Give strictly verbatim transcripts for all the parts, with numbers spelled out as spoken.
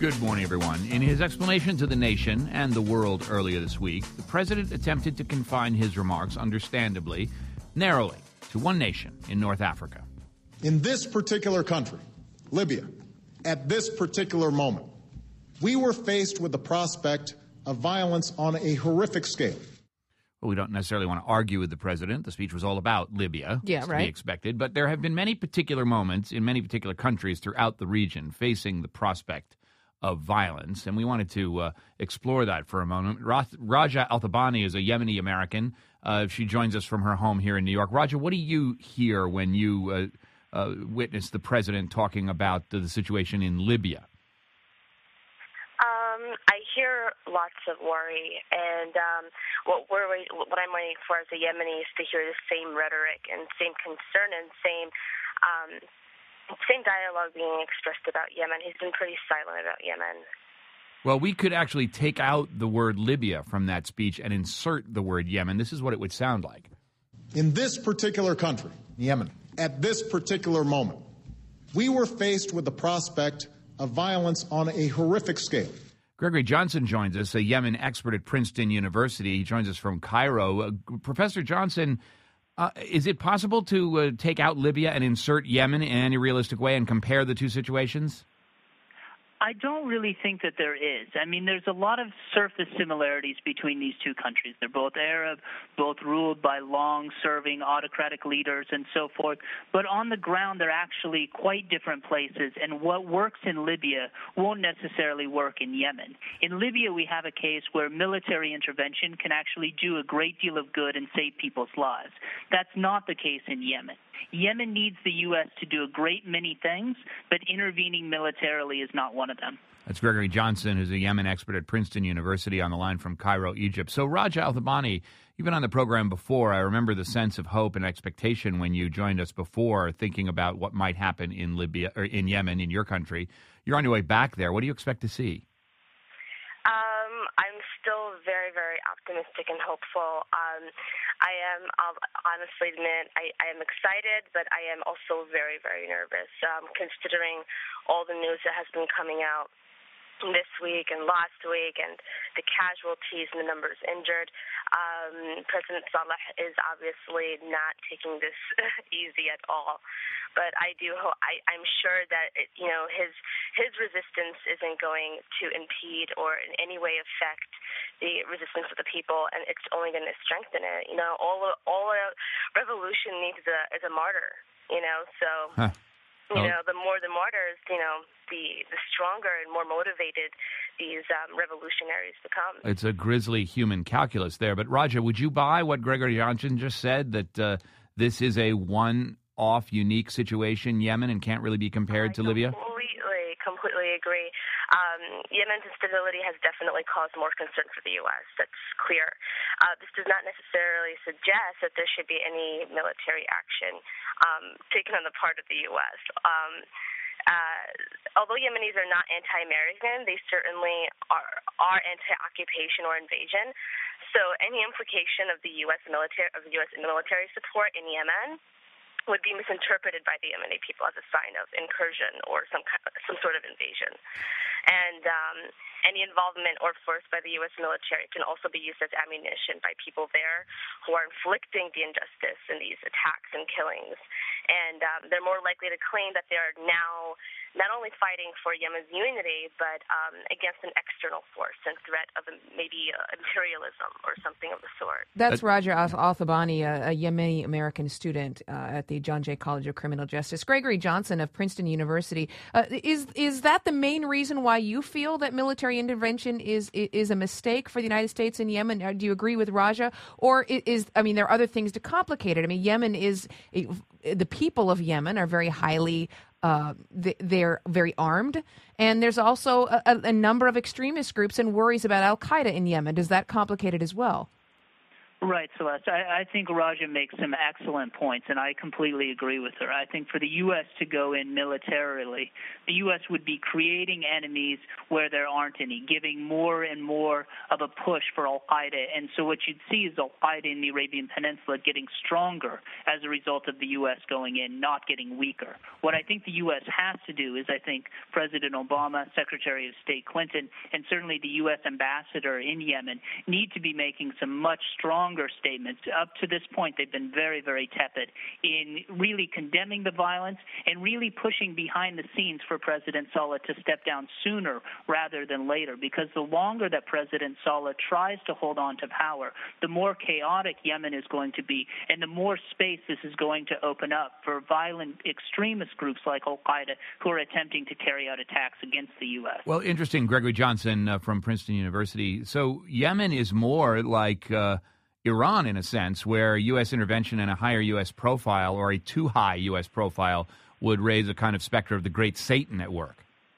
Good morning, everyone. In his explanation to the nation and the world earlier this week, the president attempted to confine his remarks, understandably, narrowly to one nation in North Africa. In this particular country, Libya, at this particular moment, we were faced with the prospect of violence on a horrific scale. Well, we don't necessarily want to argue with the president. The speech was all about Libya, yeah, as right. to be expected. But there have been many particular moments in many particular countries throughout the region facing the prospect of violence, and we wanted to uh, explore that for a moment. Raja Al-Thabani is a Yemeni American. Uh, she joins us from her home here in New York. Raja, what do you hear when you uh, uh, witness the president talking about the, the situation in Libya? Um, I hear lots of worry, and um, what we're what I'm waiting for as a Yemeni is to hear the same rhetoric and same concern and same. Um, Same dialogue being expressed about Yemen. He's been pretty silent about Yemen. Well, we could actually take out the word Libya from that speech and insert the word Yemen. This is what it would sound like. In this particular country, Yemen, at this particular moment, we were faced with the prospect of violence on a horrific scale. Gregory Johnson joins us, a Yemen expert at Princeton University. He joins us from Cairo. Uh, Professor Johnson, Uh, is it possible to uh, take out Libya and insert Yemen in any realistic way and compare the two situations? I don't really think that there is. I mean, there's a lot of surface similarities between these two countries. They're both Arab, both ruled by long-serving autocratic leaders and so forth. But on the ground, they're actually quite different places. And what works in Libya won't necessarily work in Yemen. In Libya, we have a case where military intervention can actually do a great deal of good and save people's lives. That's not the case in Yemen. Yemen needs the U S to do a great many things, but intervening militarily is not one of them. That's Gregory Johnson, who's a Yemen expert at Princeton University, on the line from Cairo, Egypt. So, Raja Al-Thabani, you've been on the program before. I remember the sense of hope and expectation when you joined us before, thinking about what might happen in Libya or in Yemen, in your country. You're on your way back there. What do you expect to see? Um, I'm still very, very optimistic and hopeful. Um, I am, I'll honestly admit, I, I am excited, but I am also very, very nervous, um, considering all the news that has been coming out this week and last week, and the casualties and the numbers injured. Um, President Saleh is obviously not taking this easy at all. But I do hope, I, I'm sure that, it, you know, his his resistance isn't going to impede or in any way affect the resistance of the people, and it's only going to strengthen it. You know, all all a revolution needs a, is a martyr, you know, so... Huh. You know, the more the martyrs, you know, the, the stronger and more motivated these um, revolutionaries become. It's a grisly human calculus there. But, Raja, would you buy what Gregory Johnson just said, that uh, this is a one-off, unique situation, Yemen, and can't really be compared I to Libya? Completely, completely agree. Um, Yemen's instability has definitely caused more concern for the U S. That's clear. Uh, this does not necessarily suggest that there should be any military action um, taken on the part of the U S. Um, uh, although Yemenis are not anti-American, they certainly are, are anti-occupation or invasion. So any implication of the U S military of the U S military support in Yemen would be misinterpreted by the Yemeni people as a sign of incursion or some kind of, some sort of invasion. And um, any involvement or force by the U S military can also be used as ammunition by people there who are inflicting the injustice in these attacks and killings. And um, they're more likely to claim that they are now not only fighting for Yemen's unity, but um, against an external force and threat of maybe uh, imperialism or something of the sort. That's Raja Al-Thabani, a, a Yemeni-American student uh, at the John Jay College of Criminal Justice. Gregory Johnson of Princeton University. Uh, is is that the main reason why you feel that military intervention is is a mistake for the United States in Yemen? Do you agree with Raja? Or is, I mean, there are other things to complicate it. I mean, Yemen is, the people of Yemen are very highly Uh, they're very armed, and there's also a, a number of extremist groups and worries about Al-Qaeda in Yemen. Does that complicate it as well? Right, Celeste. I, I think Raja makes some excellent points, and I completely agree with her. I think for the U S to go in militarily, the U S would be creating enemies where there aren't any, giving more and more of a push for al-Qaeda. And so what you'd see is al-Qaeda in the Arabian Peninsula getting stronger as a result of the U S going in, not getting weaker. What I think the U S has to do is, I think President Obama, Secretary of State Clinton, and certainly the U S ambassador in Yemen need to be making some much stronger statements. Up to this point, they've been very, very tepid in really condemning the violence and really pushing behind the scenes for President Saleh to step down sooner rather than later, because the longer that President Saleh tries to hold on to power, the more chaotic Yemen is going to be, and the more space this is going to open up for violent extremist groups like al-Qaeda who are attempting to carry out attacks against the U S. Well, interesting. Gregory Johnson uh, from Princeton University. So Yemen is more like uh, Iran in a sense, where U S intervention and a higher U S profile or a too high U S profile would raise a kind of specter of the great Satan at work.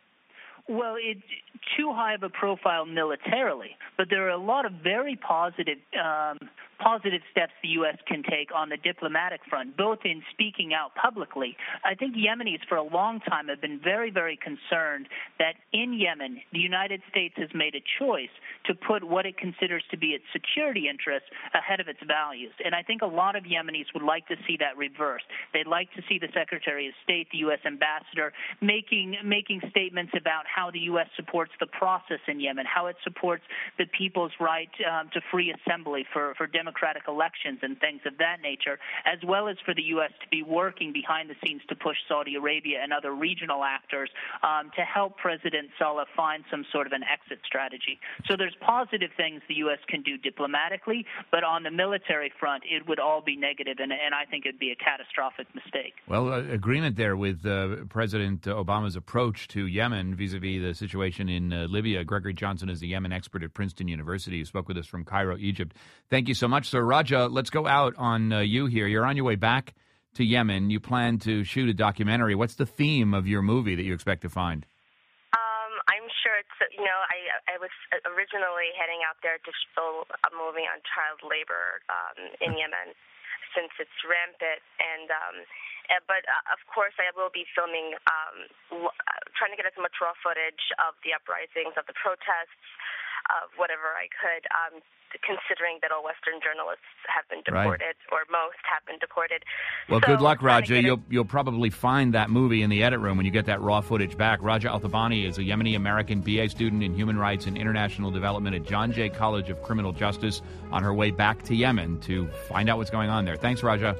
Well, it's too high of a profile militarily, but there are a lot of very positive um, positive steps the U S can take on the diplomatic front, both in speaking out publicly. I think Yemenis for a long time have been very, very concerned that in Yemen, the United States has made a choice to put what it considers to be its security interests ahead of its values. And I think a lot of Yemenis would like to see that reversed. They'd like to see the Secretary of State, the U S ambassador, making making statements about how the U S supports the process in Yemen, how it supports the people's right um, to free assembly for, for democratic elections and things of that nature, as well as for the U S to be working behind the scenes to push Saudi Arabia and other regional actors um, to help President Saleh find some sort of an exit strategy. So there's positive things the U S can do diplomatically, but on the military front, it would all be negative, and, and I think it would be a catastrophic mistake. Well, uh, agreement there with uh, President Obama's approach to Yemen vis-a-vis the situation in uh, Libya. Gregory Johnson is the Yemen expert at Princeton University. He spoke with us from Cairo, Egypt. Thank you so much, sir. Raja, let's go out on uh, you here. You're on your way back to Yemen. You plan to shoot a documentary. What's the theme of your movie that you expect to find? Um, I'm sure it's, you know, I I was originally heading out there to show a movie on child labor um, in Yemen, since it's rampant, and um, but uh, of course I will be filming, um, trying to get as much raw footage of the uprisings, of the protests, of whatever I could, um, considering that all Western journalists have been deported, right, or most have been deported. Well, so, good luck, Raja. You'll you'll probably find that movie in the edit room when you get that raw footage back. Raja Altabani is a Yemeni-American B A student in Human Rights and International Development at John Jay College of Criminal Justice, on her way back to Yemen to find out what's going on there. Thanks, Raja.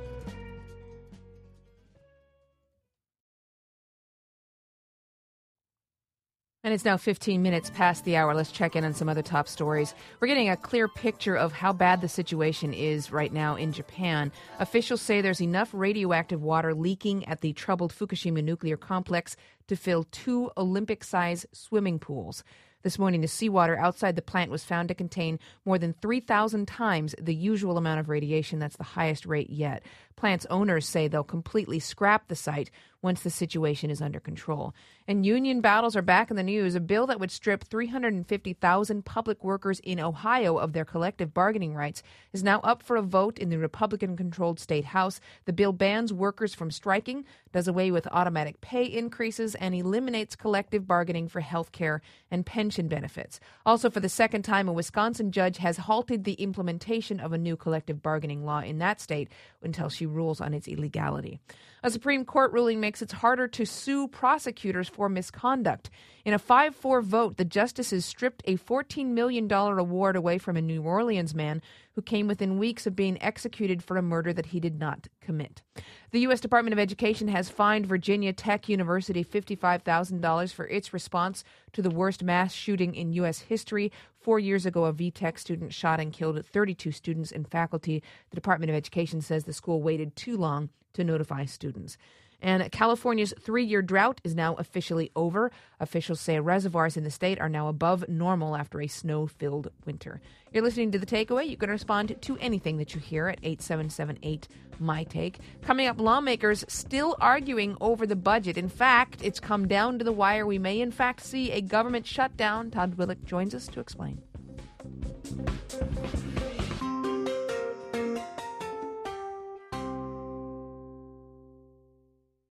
And it's now fifteen minutes past the hour. Let's check in on some other top stories. We're getting a clear picture of how bad the situation is right now in Japan. Officials say there's enough radioactive water leaking at the troubled Fukushima nuclear complex to fill two Olympic-sized swimming pools. This morning, the seawater outside the plant was found to contain more than three thousand times the usual amount of radiation. That's the highest rate yet. Plant's owners say they'll completely scrap the site once the situation is under control. And union battles are back in the news. A bill that would strip three hundred fifty thousand public workers in Ohio of their collective bargaining rights is now up for a vote in the Republican-controlled state House. The bill bans workers from striking, does away with automatic pay increases, and eliminates collective bargaining for health care and pension benefits. Also, for the second time, a Wisconsin judge has halted the implementation of a new collective bargaining law in that state until she rules on its illegality. A Supreme Court ruling makes it harder to sue prosecutors for misconduct. In a five four vote, the justices stripped a fourteen million dollars award away from a New Orleans man who came within weeks of being executed for a murder that he did not commit. The U S Department of Education has fined Virginia Tech University fifty-five thousand dollars for its response to the worst mass shooting in U S history. Four years ago, a V TEC student shot and killed thirty-two students and faculty. The Department of Education says the school waited too long to notify students. And California's three-year drought is now officially over. Officials say reservoirs in the state are now above normal after a snow-filled winter. You're listening to The Takeaway. You can respond to anything that you hear at eight seven seven eight, M Y Take. Coming up, lawmakers still arguing over the budget. In fact, it's come down to the wire. We may, in fact, see a government shutdown. Todd Willick joins us to explain.